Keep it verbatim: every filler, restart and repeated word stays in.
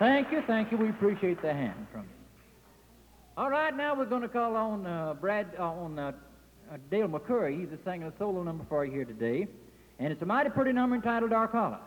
Thank you, thank you. We appreciate the hand from you. All right, now we're going to call on uh, Brad, uh, on uh, uh, Dale McCurry. He's singing a solo number for you here today. And it's a mighty pretty number entitled Dark Hollow.